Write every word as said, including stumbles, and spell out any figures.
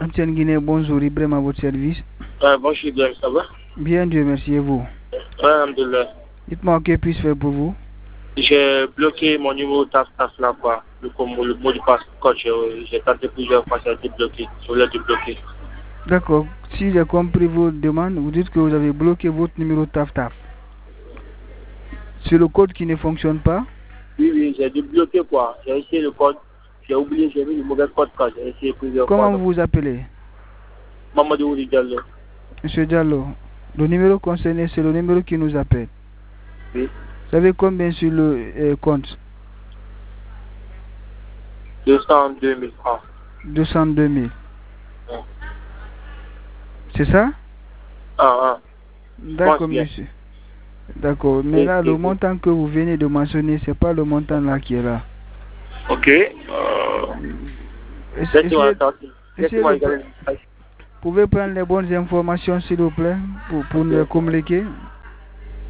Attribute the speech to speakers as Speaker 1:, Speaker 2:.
Speaker 1: Etienne Guinée, bonjour, Ibrahim à votre service.
Speaker 2: Euh, bonjour Ibrahim, ça va?
Speaker 1: Bien, Dieu merci, et vous?
Speaker 2: Ouais, alhamdoulilah.
Speaker 1: Dites-moi, que puis-je faire pour vous?
Speaker 2: J'ai bloqué mon numéro T A F T A F là, quoi. Le, le mot de passe, coach, j'ai tenté plusieurs fois, ça a été bloqué. Je voulais débloquer.
Speaker 1: D'accord. Si j'ai compris vos demandes, vous dites que vous avez bloqué votre numéro T A F T A F. C'est le code qui ne fonctionne pas?
Speaker 2: Oui, oui, j'ai débloqué quoi. J'ai essayé le code. J'ai oublié, j'ai mis le mauvais code quoi. J'ai essayé plusieurs
Speaker 1: Comment
Speaker 2: fois.
Speaker 1: Comment vous vous appelez?
Speaker 2: Mamadou Ouli Diallo.
Speaker 1: Monsieur Diallo, le numéro concerné, c'est le numéro qui nous appelle.
Speaker 2: Oui.
Speaker 1: Vous savez combien sur le euh, compte?
Speaker 2: deux cent deux mille francs.
Speaker 1: deux cent deux mille.
Speaker 2: Ouais.
Speaker 1: C'est ça?
Speaker 2: Ah, ah.
Speaker 1: D'accord, monsieur. D'accord. Mais oui, là, oui, le oui. montant que vous venez de mentionner, ce n'est pas le montant là qui est là.
Speaker 2: Ok. Euh...
Speaker 1: Essayez, essayez de... Vous pouvez prendre les bonnes informations, s'il vous plaît, pour, pour nous les communiquer.